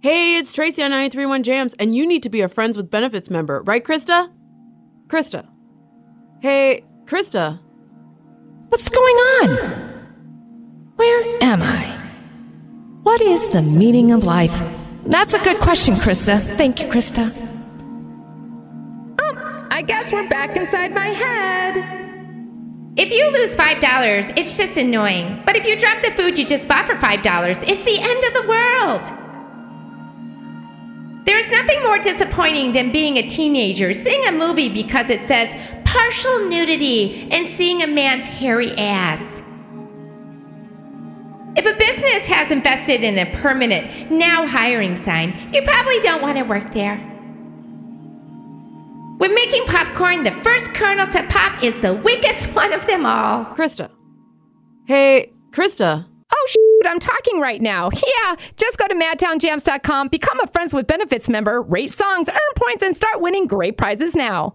Hey, it's Tracy on 93.1 Jams, and you need to be a Friends with Benefits member, right, Krista? Krista. Hey, Krista. What's going on? Where am I? What is the meaning of life? That's a good question, Krista. Thank you, Krista. Oh, I guess we're back inside my head. If you lose $5, it's just annoying. But if you drop the food you just bought for $5, it's the end of the world. There is nothing more disappointing than being a teenager, seeing a movie because it says partial nudity and seeing a man's hairy ass. If a business has invested in a permanent now hiring sign, you probably don't want to work there. When making popcorn, the first kernel to pop is the weakest one of them all. Krista. Hey, Krista. Oh, I'm talking right now. Yeah, just go to madtownjams.com, become a Friends with Benefits member, rate songs, earn points, and start winning great prizes now.